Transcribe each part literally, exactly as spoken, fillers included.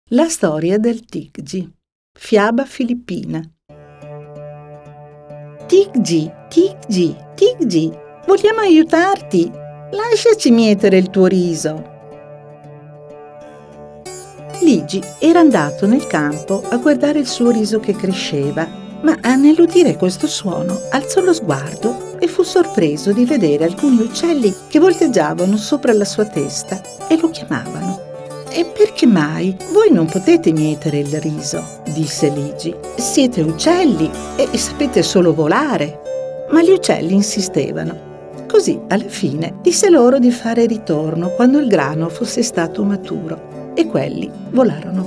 La storia del Tiggi, fiaba filippina. Tiggi, Tiggi, Tiggi, vogliamo aiutarti. Lasciaci mietere il tuo riso. Ligi era andato nel campo a guardare il suo riso che cresceva, ma nell'udire questo suono alzò lo sguardo e fu sorpreso di vedere alcuni uccelli che volteggiavano sopra la sua testa e lo chiamavano. «E perché mai voi non potete mietere il riso?» disse Ligi. «Siete uccelli e sapete solo volare». Ma gli uccelli insistevano. Così, alla fine, disse loro di fare ritorno quando il grano fosse stato maturo, e quelli volarono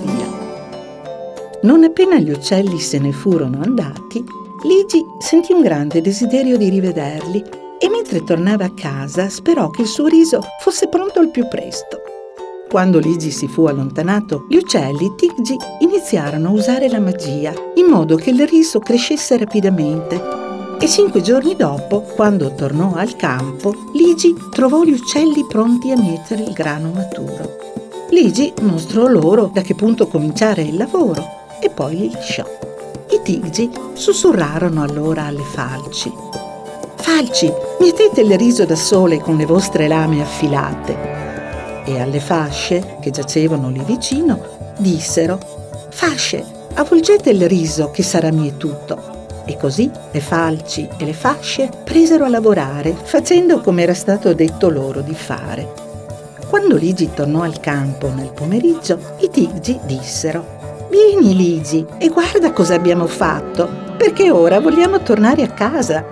via. Non appena gli uccelli se ne furono andati, Ligi sentì un grande desiderio di rivederli e mentre tornava a casa sperò che il suo riso fosse pronto al più presto. Quando Ligi si fu allontanato, gli uccelli Tiggi iniziarono a usare la magia in modo che il riso crescesse rapidamente. E cinque giorni dopo, quando tornò al campo, Ligi trovò gli uccelli pronti a mietere il grano maturo. Ligi mostrò loro da che punto cominciare il lavoro e poi li lasciò. I Tiggi sussurrarono allora alle falci. «Falci, mietete il riso da sole con le vostre lame affilate». E alle fasce, che giacevano lì vicino, dissero: «Fasce, avvolgete il riso che sarà mietuto». E così le falci e le fasce presero a lavorare, facendo come era stato detto loro di fare. Quando Ligi tornò al campo nel pomeriggio, i Tiggi dissero: «Vieni Ligi e guarda cosa abbiamo fatto, perché ora vogliamo tornare a casa».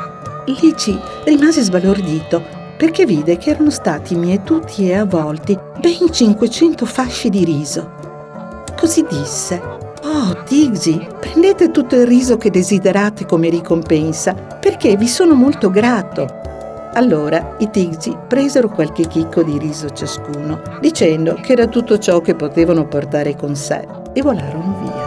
Ligi rimase sbalordito, perché vide che erano stati mietuti e avvolti ben cinquecento fasci di riso. Così disse: «Oh, Tiggi, prendete tutto il riso che desiderate come ricompensa, perché vi sono molto grato». Allora i Tiggi presero qualche chicco di riso ciascuno, dicendo che era tutto ciò che potevano portare con sé, e volarono via.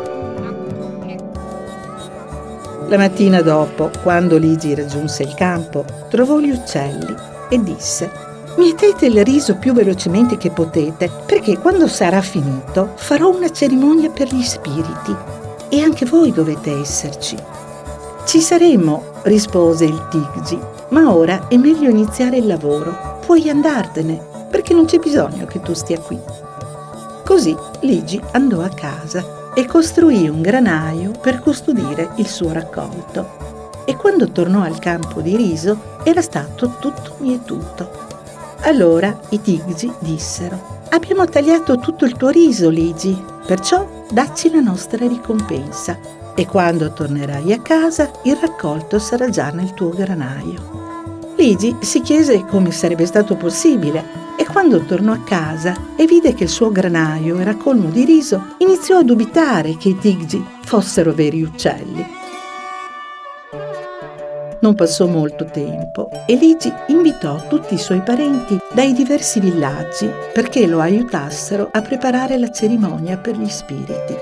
La mattina dopo, quando Ligi raggiunse il campo, trovò gli uccelli e disse: «Mietete il riso più velocemente che potete, perché quando sarà finito farò una cerimonia per gli spiriti e anche voi dovete esserci». «Ci saremo», rispose il Tiggi, «ma ora è meglio iniziare il lavoro. Puoi andartene, perché non c'è bisogno che tu stia qui». Così Ligi andò a casa e costruì un granaio per custodire il suo raccolto. E quando tornò al campo di riso era stato tutto mietuto. Allora i Tiggi dissero: «Abbiamo tagliato tutto il tuo riso, Ligi, perciò dacci la nostra ricompensa. E quando tornerai a casa il raccolto sarà già nel tuo granaio». Ligi si chiese come sarebbe stato possibile e quando tornò a casa e vide che il suo granaio era colmo di riso, iniziò a dubitare che i Tiggi fossero veri uccelli. Non passò molto tempo e Ligi invitò tutti i suoi parenti dai diversi villaggi perché lo aiutassero a preparare la cerimonia per gli spiriti.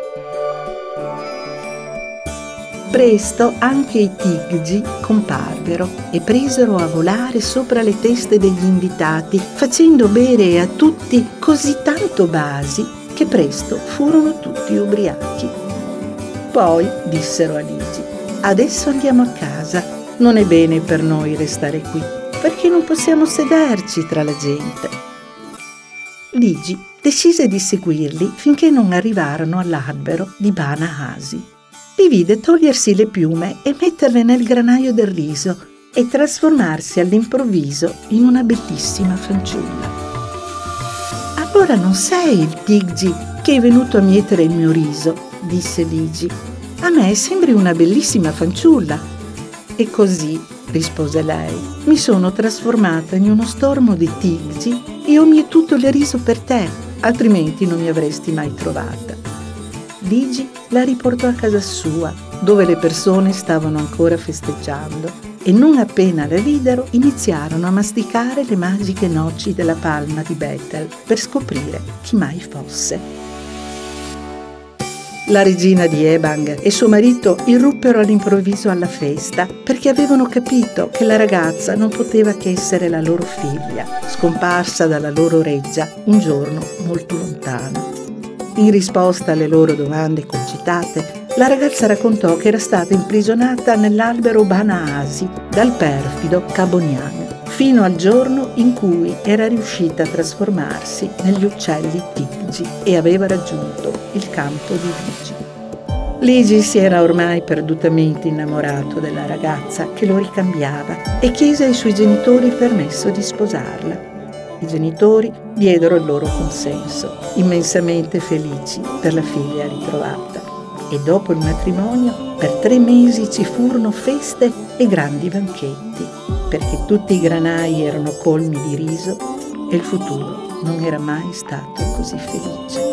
Presto anche i Tiggi comparvero e presero a volare sopra le teste degli invitati, facendo bere a tutti così tanto basi che presto furono tutti ubriachi. Poi dissero a Ligi: «Adesso andiamo a casa. Non è bene per noi restare qui, perché non possiamo sederci tra la gente». Ligi decise di seguirli finché non arrivarono all'albero di Bana Asi. Li vide togliersi le piume e metterle nel granaio del riso e trasformarsi all'improvviso in una bellissima fanciulla. «Allora non sei il Tiggi che è venuto a mietere il mio riso», disse Ligi. «A me sembri una bellissima fanciulla». «E così», rispose lei, «mi sono trasformata in uno stormo di Tiggi e ho mietuto il riso per te, altrimenti non mi avresti mai trovata». Ligi la riportò a casa sua, dove le persone stavano ancora festeggiando, e non appena la videro iniziarono a masticare le magiche noci della palma di Bethel per scoprire chi mai fosse. La regina di Ebang e suo marito irruppero all'improvviso alla festa perché avevano capito che la ragazza non poteva che essere la loro figlia, scomparsa dalla loro reggia un giorno molto lontano. In risposta alle loro domande concitate, la ragazza raccontò che era stata imprigionata nell'albero Banaasi dal perfido Caboniano, fino al giorno in cui era riuscita a trasformarsi negli uccelli tipici e aveva raggiunto il campo di Ligi. Ligi si era ormai perdutamente innamorato della ragazza che lo ricambiava e chiese ai suoi genitori il permesso di sposarla. I genitori diedero il loro consenso, immensamente felici per la figlia ritrovata. E dopo il matrimonio, per tre mesi ci furono feste e grandi banchetti, perché tutti i granai erano colmi di riso e il futuro non era mai stato così felice.